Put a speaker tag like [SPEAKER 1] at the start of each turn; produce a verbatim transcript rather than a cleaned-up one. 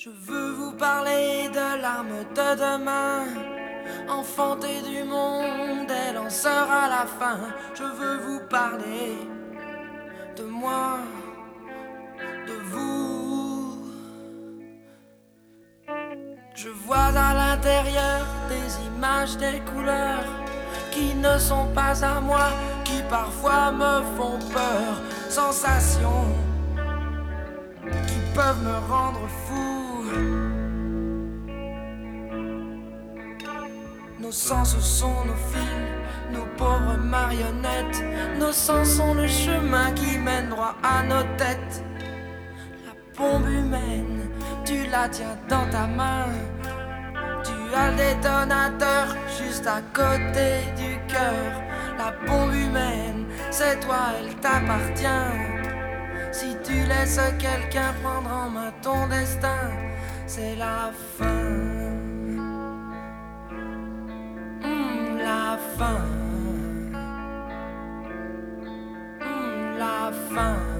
[SPEAKER 1] Je veux vous parler de l'arme de demain, enfantée du monde, elle en sera la fin. Je veux vous parler de moi, de vous. Je vois à l'intérieur des images, des couleurs qui ne sont pas à moi, qui parfois me font peur. Sensations qui peuvent me rendre fou. Nos sens sont nos fils, nos pauvres marionnettes. Nos sens sont le chemin qui mène droit à nos têtes. La bombe humaine, tu la tiens dans ta main. Tu as le détonateur juste à côté du cœur. La bombe humaine, c'est toi, elle t'appartient. Si tu laisses quelqu'un prendre en main ton destin, c'est la fin. Mmh, la fin. Mmh, la fin.